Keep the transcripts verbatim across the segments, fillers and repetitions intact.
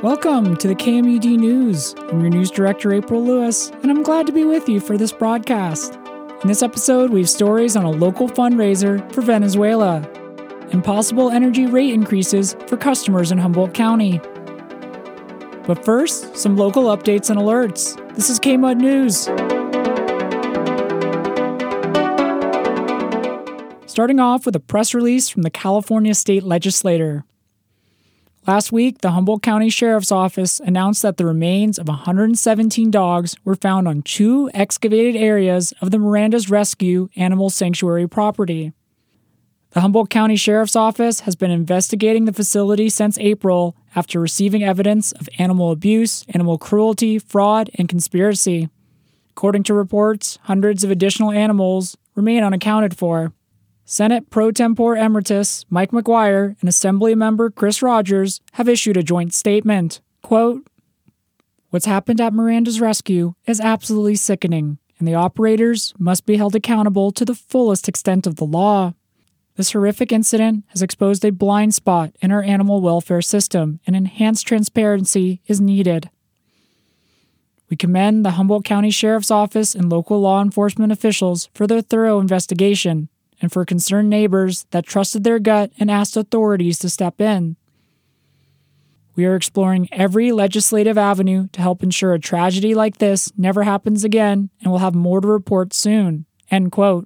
Welcome to the K M U D News. I'm your news director, April Lewis, and I'm glad to be with you for this broadcast. In this episode, we have stories on a local fundraiser for Venezuela and possible energy rate increases for customers in Humboldt County. But first, some local updates and alerts. This is K M U D News. Starting off with a press release from the California State Legislature. Last week, the Humboldt County Sheriff's Office announced that the remains of one hundred seventeen dogs were found on two excavated areas of the Miranda's Rescue Animal Sanctuary property. The Humboldt County Sheriff's Office has been investigating the facility since April after receiving evidence of animal abuse, animal cruelty, fraud, and conspiracy. According to reports, hundreds of additional animals remain unaccounted for. Senate Pro Tempore Emeritus Mike McGuire and Assembly Member Chris Rogers have issued a joint statement. Quote, "What's happened at Miranda's Rescue is absolutely sickening, and the operators must be held accountable to the fullest extent of the law. This horrific incident has exposed a blind spot in our animal welfare system, and enhanced transparency is needed. We commend the Humboldt County Sheriff's Office and local law enforcement officials for their thorough investigation, and for concerned neighbors that trusted their gut and asked authorities to step in. We are exploring every legislative avenue to help ensure a tragedy like this never happens again, and we'll have more to report soon." End quote.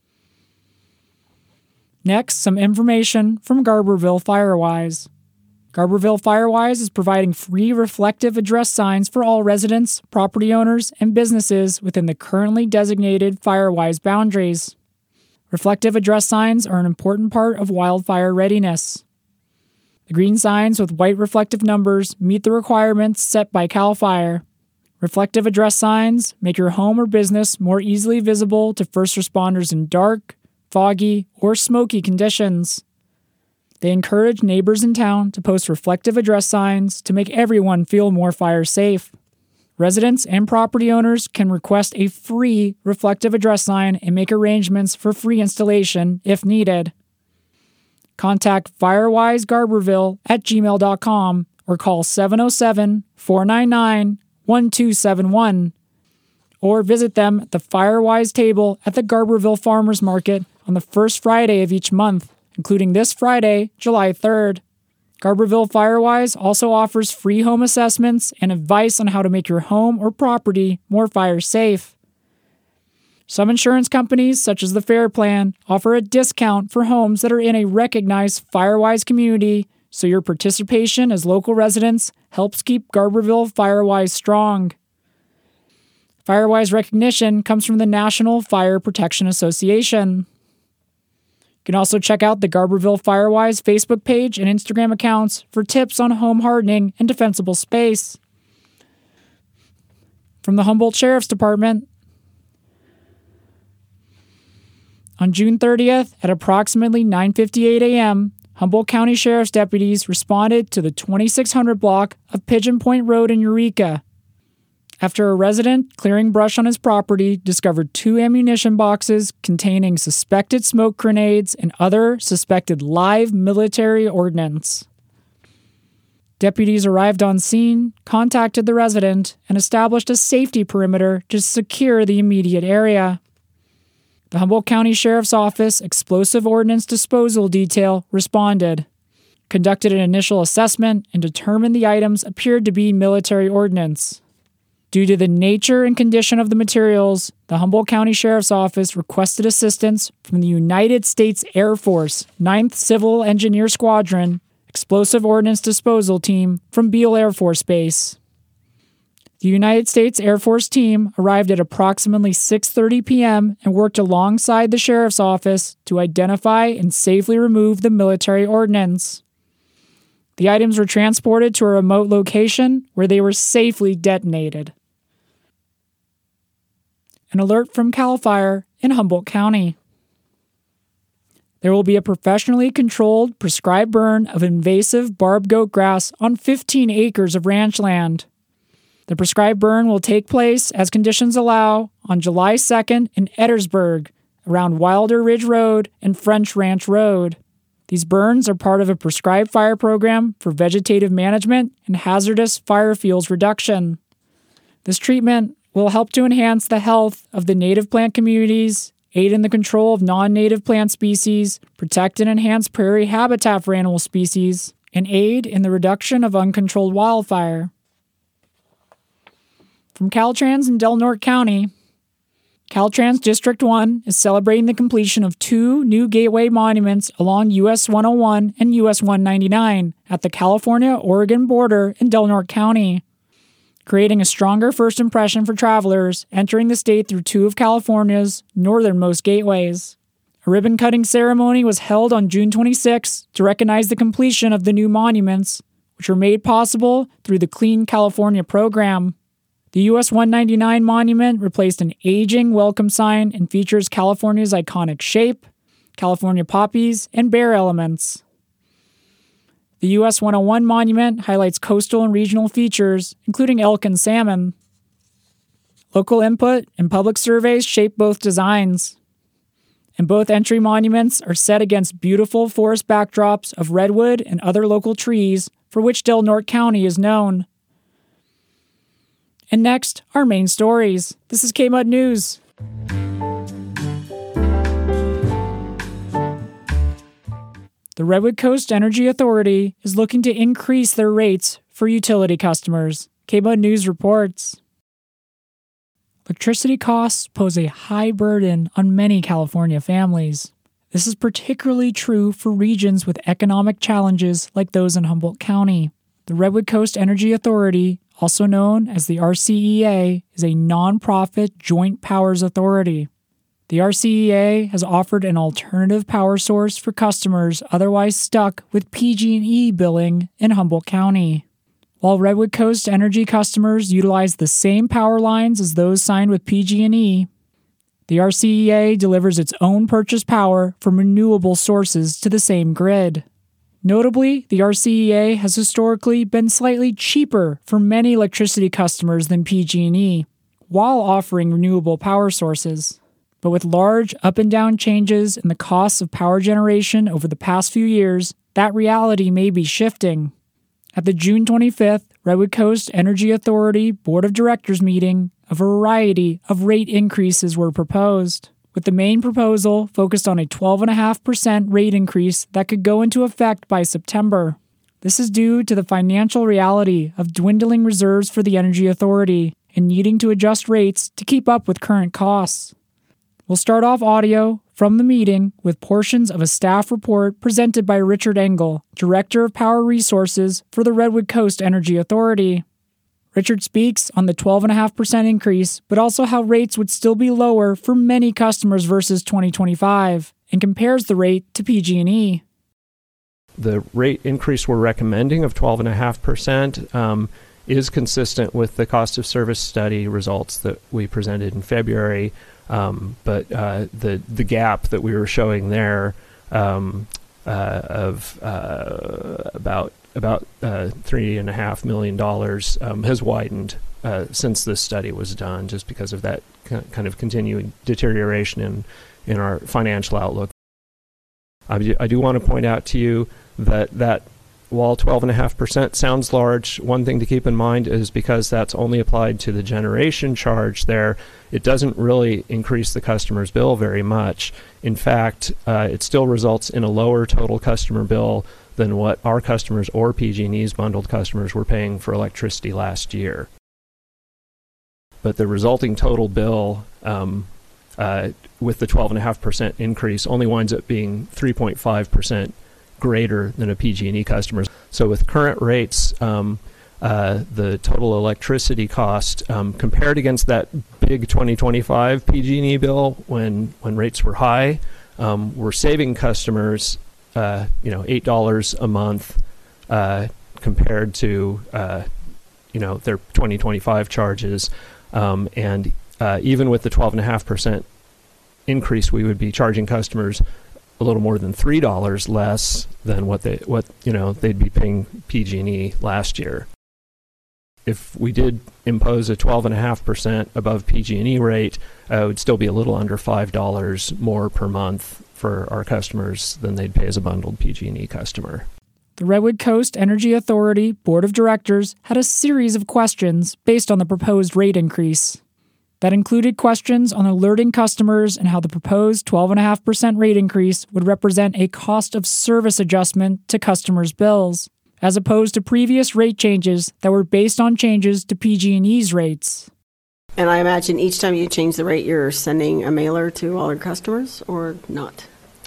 Next, some information from Garberville Firewise. Garberville Firewise is providing free reflective address signs for all residents, property owners, and businesses within the currently designated Firewise boundaries. Reflective address signs are an important part of wildfire readiness. The green signs with white reflective numbers meet the requirements set by CAL FIRE. Reflective address signs make your home or business more easily visible to first responders in dark, foggy, or smoky conditions. They encourage neighbors in town to post reflective address signs to make everyone feel more fire safe. Residents and property owners can request a free reflective address sign and make arrangements for free installation if needed. Contact Firewise Garberville at gmail dot com or call seven oh seven, four nine nine, one two seven one, or visit them at the Firewise table at the Garberville Farmers Market on the first Friday of each month, including this Friday, July third. Garberville Firewise also offers free home assessments and advice on how to make your home or property more fire safe. Some insurance companies, such as the Fair Plan, offer a discount for homes that are in a recognized Firewise community, so your participation as local residents helps keep Garberville Firewise strong. Firewise recognition comes from the National Fire Protection Association. You can also check out the Garberville Firewise Facebook page and Instagram accounts for tips on home hardening and defensible space. From the Humboldt Sheriff's Department, on June thirtieth at approximately nine fifty-eight a.m., Humboldt County Sheriff's deputies responded to the twenty-six hundred block of Pigeon Point Road in Eureka, after a resident clearing brush on his property discovered two ammunition boxes containing suspected smoke grenades and other suspected live military ordnance. Deputies arrived on scene, contacted the resident, and established a safety perimeter to secure the immediate area. The Humboldt County Sheriff's Office Explosive Ordnance Disposal Detail responded, conducted an initial assessment, and determined the items appeared to be military ordnance. Due to the nature and condition of the materials, the Humboldt County Sheriff's Office requested assistance from the United States Air Force ninth Civil Engineer Squadron Explosive Ordnance Disposal Team from Beale Air Force Base. The United States Air Force team arrived at approximately six thirty p.m. and worked alongside the Sheriff's Office to identify and safely remove the military ordnance. The items were transported to a remote location where they were safely detonated. An alert from CAL FIRE in Humboldt County. There will be a professionally controlled prescribed burn of invasive barb goat grass on fifteen acres of ranch land. The prescribed burn will take place as conditions allow on July second in Eddersburg, around Wilder Ridge Road and French Ranch Road. These burns are part of a prescribed fire program for vegetative management and hazardous fire fuels reduction. This treatment will help to enhance the health of the native plant communities, aid in the control of non-native plant species, protect and enhance prairie habitat for animal species, and aid in the reduction of uncontrolled wildfire. From Caltrans in Del Norte County, Caltrans District one is celebrating the completion of two new gateway monuments along U S one oh one and U S one ninety-nine at the California-Oregon border in Del Norte County, creating a stronger first impression for travelers entering the state through two of California's northernmost gateways. A ribbon-cutting ceremony was held on June twenty-sixth to recognize the completion of the new monuments, which were made possible through the Clean California program. The U S one ninety-nine monument replaced an aging welcome sign and features California's iconic shape, California poppies, and bear elements. The U S one oh one monument highlights coastal and regional features, including elk and salmon. Local input and public surveys shape both designs, and both entry monuments are set against beautiful forest backdrops of redwood and other local trees for which Del Norte County is known. And next, our main stories. This is K M U D News. The Redwood Coast Energy Authority is looking to increase their rates for utility customers. K M U D News reports. Electricity costs pose a high burden on many California families. This is particularly true for regions with economic challenges like those in Humboldt County. The Redwood Coast Energy Authority, also known as the R C E A, is a nonprofit joint powers authority. The R C E A has offered an alternative power source for customers otherwise stuck with P G and E billing in Humboldt County. While Redwood Coast Energy customers utilize the same power lines as those signed with P G and E, the R C E A delivers its own purchased power from renewable sources to the same grid. Notably, the R C E A has historically been slightly cheaper for many electricity customers than P G and E, while offering renewable power sources. But with large up and down changes in the costs of power generation over the past few years, that reality may be shifting. At the June twenty-fifth Redwood Coast Energy Authority Board of Directors meeting, a variety of rate increases were proposed, with the main proposal focused on a twelve point five percent rate increase that could go into effect by September. This is due to the financial reality of dwindling reserves for the Energy Authority and needing to adjust rates to keep up with current costs. We'll start off audio from the meeting with portions of a staff report presented by Richard Engel, Director of Power Resources for the Redwood Coast Energy Authority. Richard speaks on the twelve point five percent increase, but also how rates would still be lower for many customers versus twenty twenty-five, and compares the rate to P G and E. The rate increase we're recommending of twelve point five percent um, is consistent with the cost of service study results that we presented in February. Um, but uh, the the gap that we were showing there um, uh, of uh, about about uh, three and a half million dollars um, has widened uh, since this study was done, just because of that kind of continuing deterioration in in our financial outlook. I do, I do want to point out to you that that while twelve point five percent sounds large, one thing to keep in mind is because that's only applied to the generation charge there, it doesn't really increase the customer's bill very much. In fact, uh, it still results in a lower total customer bill than what our customers or P G and E's bundled customers were paying for electricity last year. But the resulting total bill um, uh, with the twelve point five percent increase only winds up being three point five percent greater than a P G and E customer. So with current rates, um, uh, the total electricity cost um, compared against that big twenty twenty-five P G and E bill when when rates were high, um, we're saving customers, uh, you know, eight dollars a month uh, compared to uh, you know their twenty twenty-five charges, um, and uh, even with the twelve point five percent increase, we would be charging customers a little more than three dollars less than what they what you know they'd be paying P G and E last year. if we did impose a twelve point five percent above P G and E rate, uh, it would still be a little under five dollars more per month for our customers than they'd pay as a bundled P G and E customer. The Redwood Coast Energy Authority Board of Directors had a series of questions based on the proposed rate increase. That included questions on alerting customers and how the proposed twelve point five percent rate increase would represent a cost of service adjustment to customers' bills, as opposed to previous rate changes that were based on changes to P G and E's rates. And I imagine each time you change the rate, you're sending a mailer to all your customers, or not?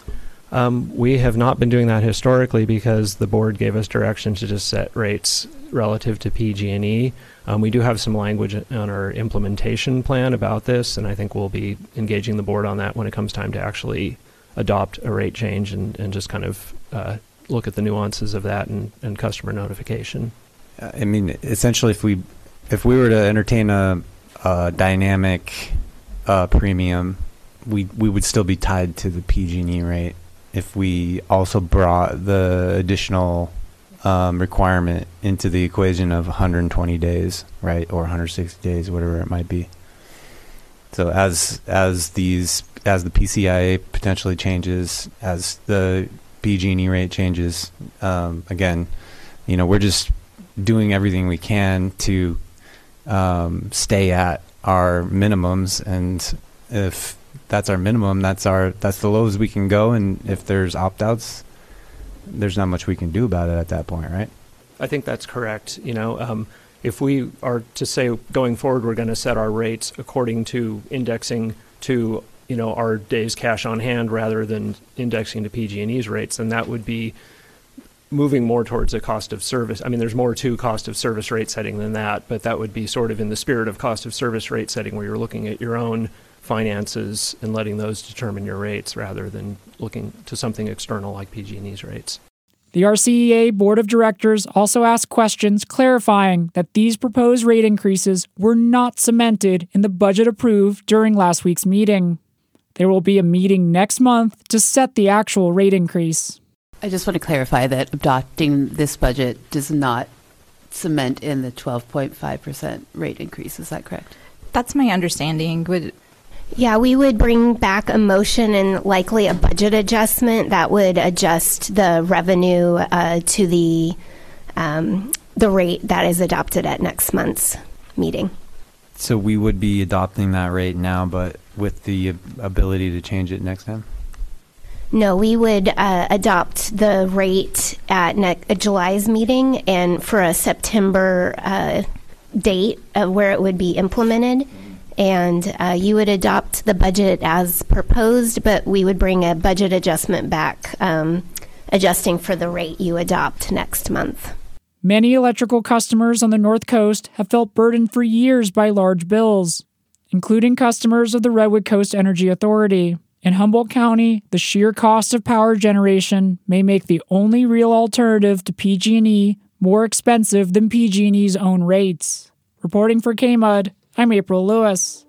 Um, we have not been doing that historically because the board gave us direction to just set rates relative to P G and E. Um, we do have some language on our implementation plan about this, and I think we'll be engaging the board on that when it comes time to actually adopt a rate change and, and just kind of uh, look at the nuances of that and, and customer notification. I mean, essentially, if we if we were to entertain a, a dynamic uh, premium, we we would still be tied to the P G and E rate. If we also brought the additional um, requirement into the equation of one hundred twenty days, right, or one hundred sixty days, whatever it might be. So as as these as the P C I A potentially changes, as the P G and E rate changes, um, again, you know, we're just doing everything we can to um, stay at our minimums, and if that's our minimum, that's our that's the lowest we can go, and if there's opt-outs, there's not much we can do about it at that point, right? I think that's correct. You know, um, if we are to say going forward we're going to set our rates according to indexing to, you know, our days cash on hand rather than indexing to P G and E's rates, then that would be moving more towards a cost of service. I mean, there's more to cost of service rate setting than that, but that would be sort of in the spirit of cost of service rate setting, where you're looking at your own finances and letting those determine your rates rather than looking to something external like P G and E's rates. The R C E A Board of Directors also asked questions clarifying that these proposed rate increases were not cemented in the budget approved during last week's meeting. There will be a meeting next month to set the actual rate increase. I just want to clarify that adopting this budget does not cement in the twelve point five percent rate increase. Is that correct? That's my understanding. Would Yeah, we would bring back a motion and likely a budget adjustment that would adjust the revenue uh, to the um, the rate that is adopted at next month's meeting. So we would be adopting that rate now, but with the ability to change it next time? No, we would uh, adopt the rate at ne- July's meeting, and for a September uh, date of where it would be implemented. And uh, you would adopt the budget as proposed, but we would bring a budget adjustment back, um, adjusting for the rate you adopt next month. Many electrical customers on the North Coast have felt burdened for years by large bills, including customers of the Redwood Coast Energy Authority. In Humboldt County, the sheer cost of power generation may make the only real alternative to P G and E more expensive than P G and E's own rates. Reporting for K M U D, I'm April Lewis.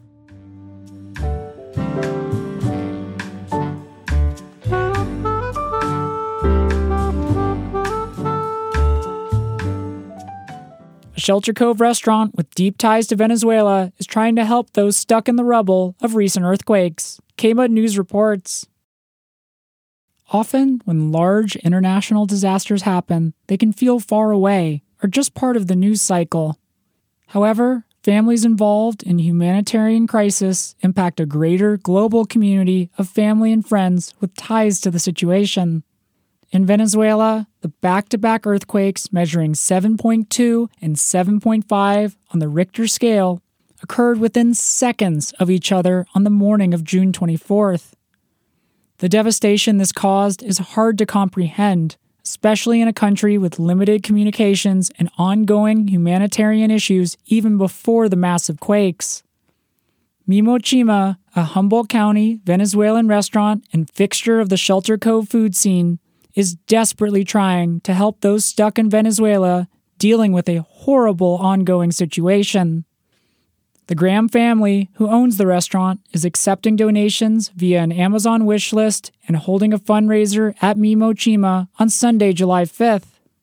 A Shelter Cove restaurant with deep ties to Venezuela is trying to help those stuck in the rubble of recent earthquakes. K M U D News reports. Often, when large international disasters happen, they can feel far away or just part of the news cycle. However, families involved in humanitarian crisis impact a greater global community of family and friends with ties to the situation. In Venezuela, the back-to-back earthquakes measuring seven point two and seven point five on the Richter scale occurred within seconds of each other on the morning of June twenty-fourth. The devastation this caused is hard to comprehend, especially in a country with limited communications and ongoing humanitarian issues even before the massive quakes. Mimo Chima, a Humboldt County Venezuelan restaurant and fixture of the Shelter Cove food scene, is desperately trying to help those stuck in Venezuela dealing with a horrible ongoing situation. The Graham family, who owns the restaurant, is accepting donations via an Amazon wish list and holding a fundraiser at Mimo Chima on Sunday, July fifth.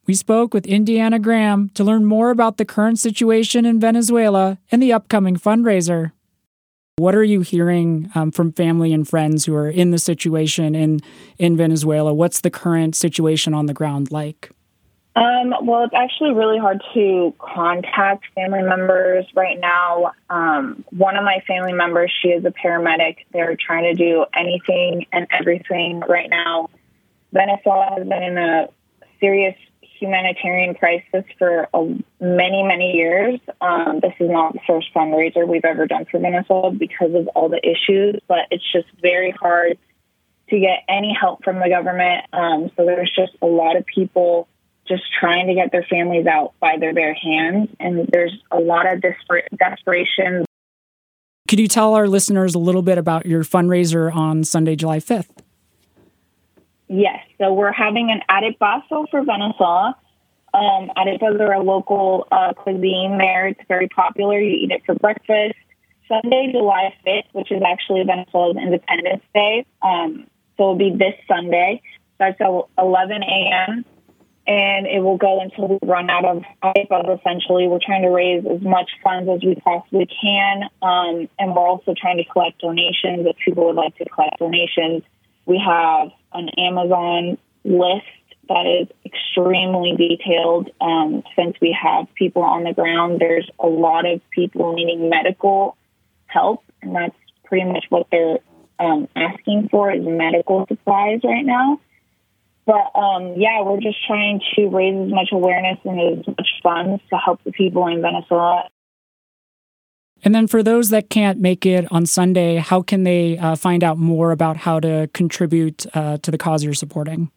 we spoke with Indiana Graham to learn more about the current situation in Venezuela and the upcoming fundraiser. What are you hearing um, from family and friends who are in the situation in, in Venezuela? What's the current situation on the ground like? Um, well, it's actually really hard to contact family members right now. Um, one of my family members, she is a paramedic. They're trying to do anything and everything right now. Venezuela has been in a serious humanitarian crisis for a, many, many years. Um, this is not the first fundraiser we've ever done for Venezuela because of all the issues, but it's just very hard to get any help from the government. Um, so there's just a lot of people just trying to get their families out by their bare hands, and there's a lot of desper- desperation. Could you tell our listeners a little bit about your fundraiser on Sunday, July fifth? Yes, so we're having an arepaso for Venezuela. Um, arepas are a local uh, cuisine there. It's very popular. You eat it for breakfast. Sunday, July fifth, which is actually Venezuela's Independence Day. Um, so it'll be this Sunday. That's at eleven a.m., and it will go until we run out of arepas, essentially. We're trying to raise as much funds as we possibly can, um, and we're also trying to collect donations if people would like to collect donations. We have an Amazon list that is extremely detailed. Um, since we have people on the ground, there's a lot of people needing medical help, and that's pretty much what they're um, asking for is medical supplies right now. But, um, yeah, we're just trying to raise as much awareness and as much funds to help the people in Venezuela. And then for those that can't make it on Sunday, how can they uh, find out more about how to contribute uh, to the cause you're supporting?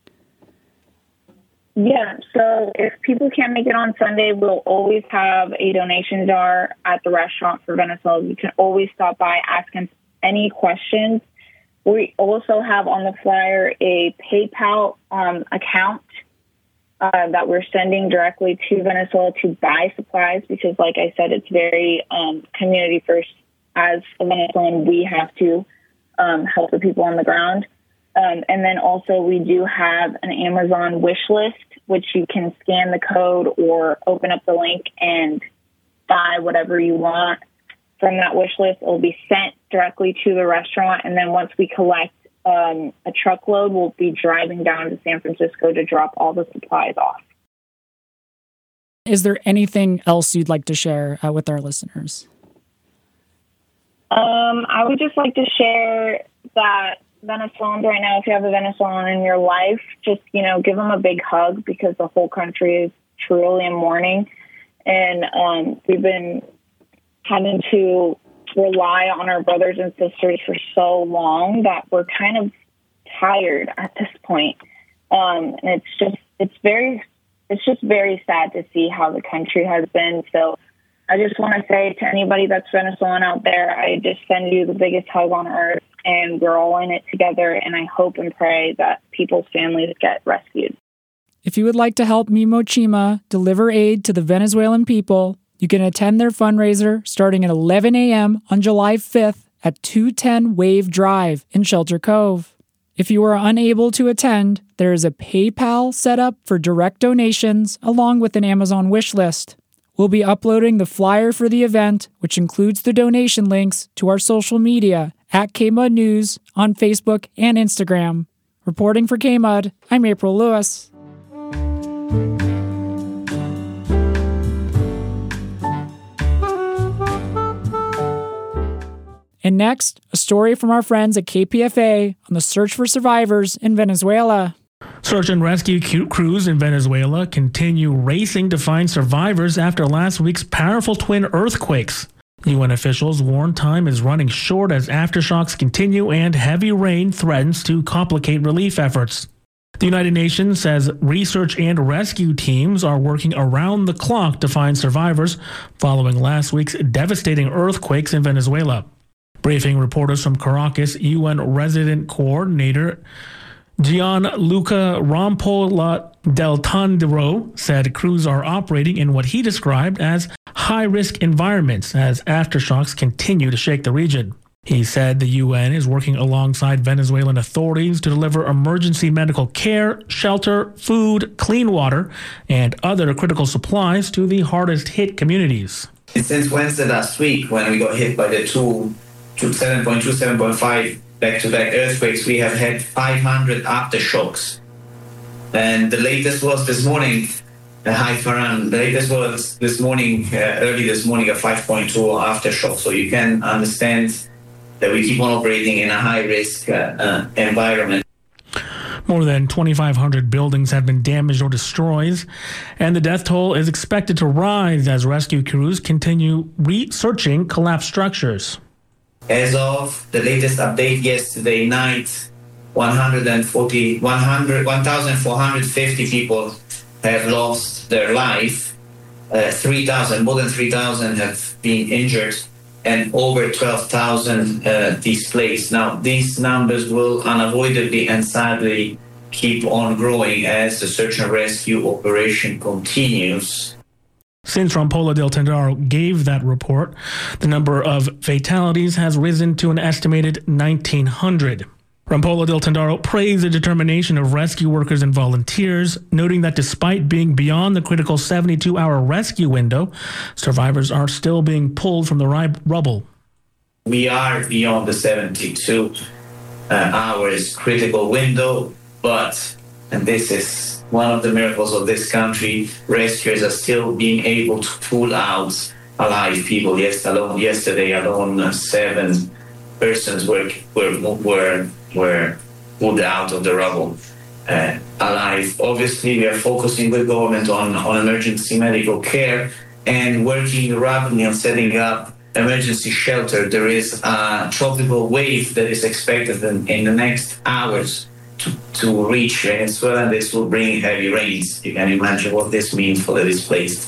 Yeah, so if people can't make it on Sunday, we'll always have a donation jar at the restaurant for Venezuela. You can always stop by, ask us any questions. We also have on the flyer a PayPal um, account uh, that we're sending directly to Venezuela to buy supplies because, like I said, it's very um, community first. As a Venezuelan, we have to um, help the people on the ground. Um, and then also we do have an Amazon wish list, which you can scan the code or open up the link and buy whatever you want from that wish list. It will be sent directly to the restaurant. And then once we collect um, a truckload, we'll be driving down to San Francisco to drop all the supplies off. Is there anything else you'd like to share uh, with our listeners? Um, I would just like to share that Venezuelans right now, if you have a Venezuelan in your life, just, you know, give them a big hug because the whole country is truly in mourning. And um, we've been having to rely on our brothers and sisters for so long that we're kind of tired at this point. Um, and it's just, it's very, it's just very sad to see how the country has been. So I just want to say to anybody that's Venezuelan out there, I just send you the biggest hug on earth, and we're all in it together, and I hope and pray that people's families get rescued. If you would like to help Mimo Chima deliver aid to the Venezuelan people, you can attend their fundraiser starting at eleven a.m. on July fifth at two ten Wave Drive in Shelter Cove. If you are unable to attend, there is a PayPal set up for direct donations along with an Amazon wish list. We'll be uploading the flyer for the event, which includes the donation links, to our social media at K M U D News on Facebook and Instagram. Reporting for K M U D, I'm April Lewis. And next, a story from our friends at K P F A on the search for survivors in Venezuela. Search and rescue crews in Venezuela continue racing to find survivors after last week's powerful twin earthquakes. U N officials warn time is running short as aftershocks continue and heavy rain threatens to complicate relief efforts. The United Nations says research and rescue teams are working around the clock to find survivors following last week's devastating earthquakes in Venezuela. Briefing reporters from Caracas, U N resident coordinator Gianluca Rampolla del Tondero said crews are operating in what he described as high-risk environments as aftershocks continue to shake the region. He said the U N is working alongside Venezuelan authorities to deliver emergency medical care, shelter, food, clean water, and other critical supplies to the hardest hit communities. Since Wednesday last week, when we got hit by the two, two seven point two, seven point five back-to-back earthquakes, we have had five hundred aftershocks. And the latest was this morning, uh, Hi Farhan, the latest was this morning, uh, early this morning, a five point two aftershock. So you can understand that we keep on operating in a high-risk uh, uh, environment. More than twenty-five hundred buildings have been damaged or destroyed, and the death toll is expected to rise as rescue crews continue researching collapsed structures. As of the latest update yesterday night, one hundred forty, one hundred, one thousand four hundred fifty people have lost their life. Uh, three thousand, more than three thousand have been injured, and over twelve thousand uh, displaced. Now, these numbers will unavoidably and sadly keep on growing as the search and rescue operation continues. Since Rampolla del Tendaro gave that report, the number of fatalities has risen to an estimated nineteen hundred. Rampolla del Tendaro praised the determination of rescue workers and volunteers, noting that despite being beyond the critical seventy-two hour rescue window, survivors are still being pulled from the rubble. We are beyond the seventy-two uh, hours critical window, but, and this is one of the miracles of this country, rescuers are still being able to pull out alive people. Yes, alone, yesterday alone, uh, seven persons were were were were pulled out of the rubble uh, alive. Obviously, we are focusing with government on, on emergency medical care and working rapidly on setting up emergency shelter. There is a tropical wave that is expected in, in the next hours to, to reach Venezuela, and this will bring heavy rains. You can imagine what this means for the displaced.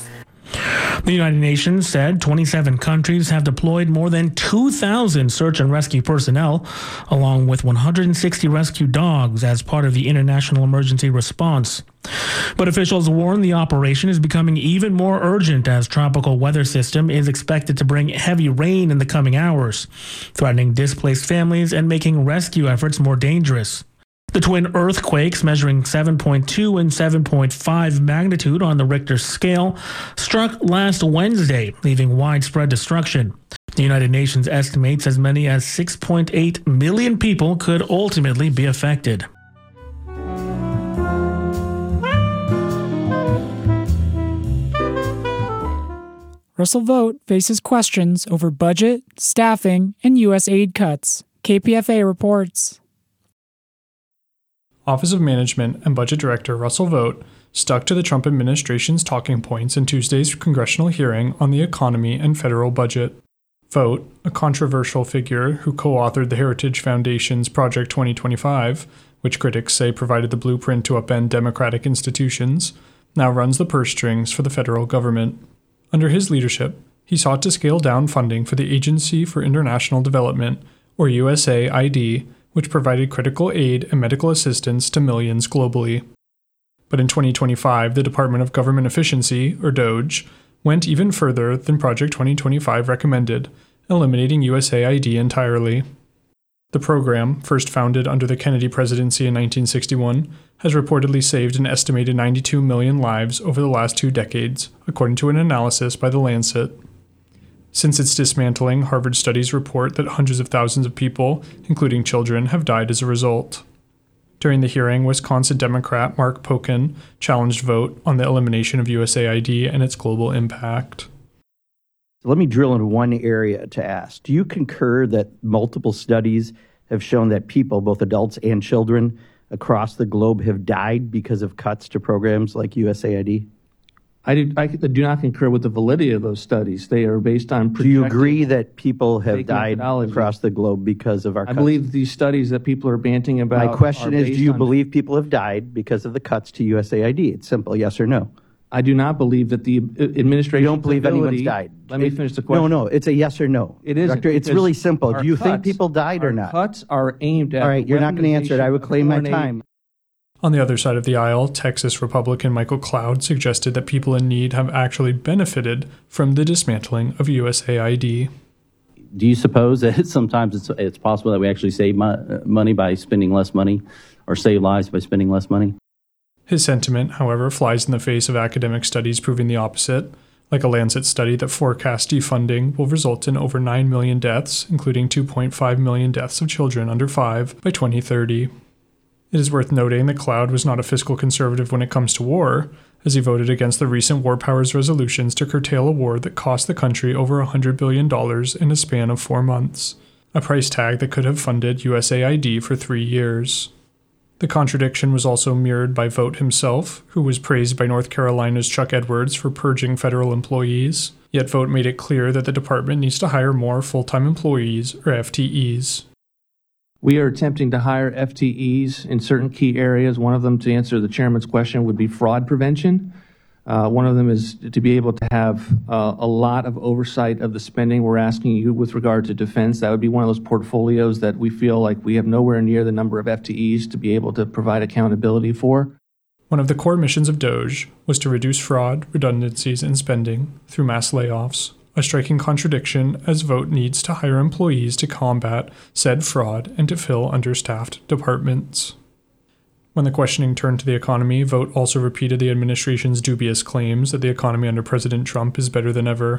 The United Nations said twenty-seven countries have deployed more than two thousand search and rescue personnel, along with one hundred sixty rescue dogs as part of the international emergency response. But officials warn the operation is becoming even more urgent as tropical weather system is expected to bring heavy rain in the coming hours, threatening displaced families and making rescue efforts more dangerous. The twin earthquakes, measuring seven point two and seven point five magnitude on the Richter scale, struck last Wednesday, leaving widespread destruction. The United Nations estimates as many as six point eight million people could ultimately be affected. Russell Vogt faces questions over budget, staffing, and U S aid cuts. K P F A reports. Office of Management and Budget Director Russell Vogt stuck to the Trump administration's talking points in Tuesday's congressional hearing on the economy and federal budget. Vogt, a controversial figure who co-authored the Heritage Foundation's Project twenty twenty-five, which critics say provided the blueprint to upend democratic institutions, now runs the purse strings for the federal government. Under his leadership, he sought to scale down funding for the Agency for International Development, or U S A I D, which provided critical aid and medical assistance to millions globally. But in twenty twenty-five, the Department of Government Efficiency, or DOGE, went even further than Project twenty twenty-five recommended, eliminating U S A I D entirely. The program, first founded under the Kennedy presidency in nineteen sixty-one, has reportedly saved an estimated ninety-two million lives over the last two decades, according to an analysis by The Lancet. Since its dismantling, Harvard studies report that hundreds of thousands of people, including children, have died as a result. During the hearing, Wisconsin Democrat Mark Pocan challenged Vogt on the elimination of U S A I D and its global impact. Let me drill into one area to ask. Do you concur that multiple studies have shown that people, both adults and children, across the globe have died because of cuts to programs like U S A I D? I do, I do not concur with the validity of those studies. They are based on Do you agree that people have died across the globe because of our I cuts? I believe these studies that people are banting about. My question is, do you believe people have died because of the cuts to U S A I D? It's simple, yes or no. I do not believe that the administration. You don't believe anyone's died? Let me finish the question. No, no, it's a yes or no. It is. Doctor, it's really simple. Do you think people died or not? Cuts are aimed at. All right, you're not going to answer it. I would claim my time. On the other side of the aisle, Texas Republican Michael Cloud suggested that people in need have actually benefited from the dismantling of U S A I D. Do you suppose that sometimes it's, it's possible that we actually save mo- money by spending less money, or save lives by spending less money? His sentiment, however, flies in the face of academic studies proving the opposite, like a Lancet study that forecasts defunding will result in over nine million deaths, including two point five million deaths of children under five, by twenty thirty. It is worth noting that Cloud was not a fiscal conservative when it comes to war, as he voted against the recent War Powers resolutions to curtail a war that cost the country over one hundred billion dollars in a span of four months, a price tag that could have funded U S A I D for three years. The contradiction was also mirrored by Vogt himself, who was praised by North Carolina's Chuck Edwards for purging federal employees, yet Vogt made it clear that the department needs to hire more full-time employees, or F T Es. We are attempting to hire F T Es in certain key areas. One of them, to answer the chairman's question, would be fraud prevention. Uh, one of them is to be able to have uh, a lot of oversight of the spending we're asking you with regard to defense. That would be one of those portfolios that we feel like we have nowhere near the number of F T Es to be able to provide accountability for. One of the core missions of DOGE was to reduce fraud, redundancies, and spending through mass layoffs, a striking contradiction as Vogt needs to hire employees to combat said fraud and to fill understaffed departments. When the questioning turned to the economy, Vogt also repeated the administration's dubious claims that the economy under President Trump is better than ever.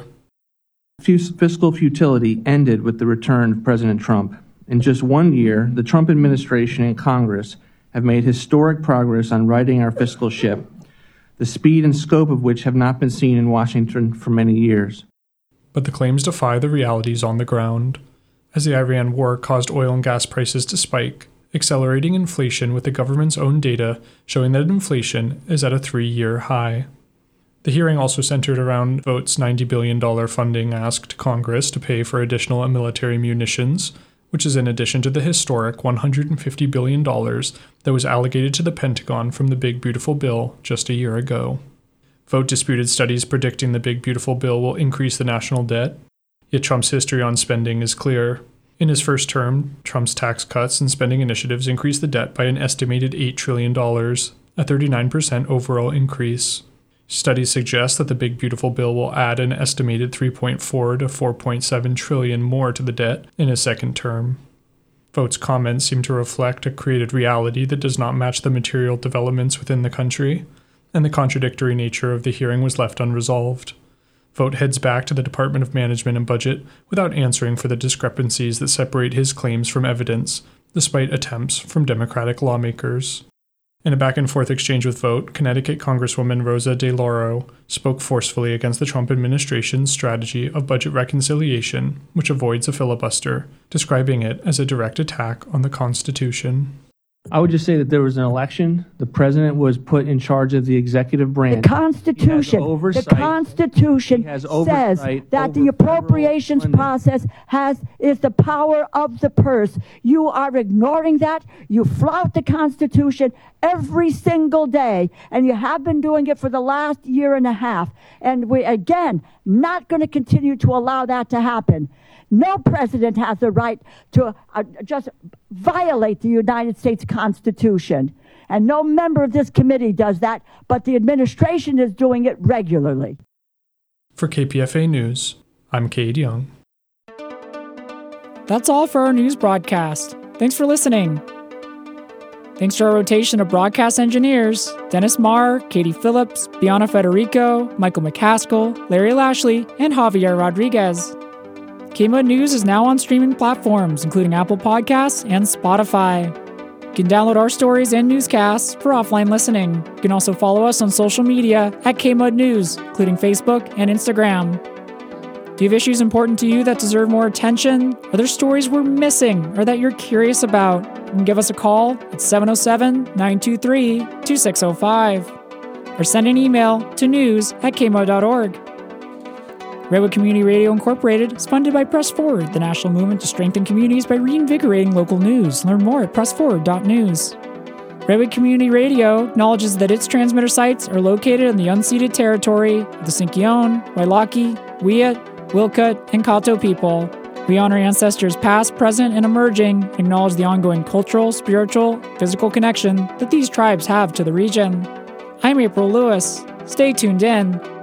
Fiscal futility ended with the return of President Trump. In just one year, the Trump administration and Congress have made historic progress on righting our fiscal ship, the speed and scope of which have not been seen in Washington for many years. But the claims defy the realities on the ground, as the Iran war caused oil and gas prices to spike, accelerating inflation with the government's own data showing that inflation is at a three-year high. The hearing also centered around Vogt's ninety billion dollars funding ask to Congress to pay for additional military munitions, which is in addition to the historic one hundred fifty billion dollars that was allocated to the Pentagon from the Big Beautiful Bill just a year ago. Vogt disputed studies predicting the Big Beautiful Bill will increase the national debt, yet Trump's history on spending is clear. In his first term, Trump's tax cuts and spending initiatives increased the debt by an estimated eight trillion dollars, a thirty-nine percent overall increase. Studies suggest that the Big Beautiful Bill will add an estimated three point four to four point seven trillion more to the debt in his second term. Vogt's comments seem to reflect a created reality that does not match the material developments within the country, and the contradictory nature of the hearing was left unresolved. Vogt heads back to the Department of Management and Budget without answering for the discrepancies that separate his claims from evidence, despite attempts from Democratic lawmakers. In a back-and-forth exchange with Vogt, Connecticut Congresswoman Rosa DeLauro spoke forcefully against the Trump administration's strategy of budget reconciliation, which avoids a filibuster, describing it as a direct attack on the Constitution. I would just say that there was an election. The president was put in charge of the executive branch. The Constitution, the Constitution says that the appropriations process has is the power of the purse. You are ignoring that. You flout the Constitution every single day, and you have been doing it for the last year and a half. And we, again, not going to continue to allow that to happen. No president has the right to uh, just violate the United States Constitution. And no member of this committee does that, but the administration is doing it regularly. For K P F A News, I'm Cade Young. That's all for our news broadcast. Thanks for listening. Thanks to our rotation of broadcast engineers, Dennis Marr, Katie Phillips, Bianna Federico, Michael McCaskill, Larry Lashley, and Javier Rodriguez. K-Mud News is now on streaming platforms, including Apple Podcasts and Spotify. You can download our stories and newscasts for offline listening. You can also follow us on social media at K-Mud News, including Facebook and Instagram. Do you have issues important to you that deserve more attention? Are there stories we're missing or that you're curious about? You can give us a call at seven oh seven, nine two three, two six oh five or send an email to news at k m o d dot org. Redwood Community Radio Incorporated is funded by Press Forward, the national movement to strengthen communities by reinvigorating local news. Learn more at press forward dot news. Redwood Community Radio acknowledges that its transmitter sites are located in the unceded territory of the Sinkyone, Wailaki, Wiyut, Wilkut, and Kato people. We honor ancestors past, present, and emerging, and acknowledge the ongoing cultural, spiritual, physical connection that these tribes have to the region. I'm April Lewis. Stay tuned in.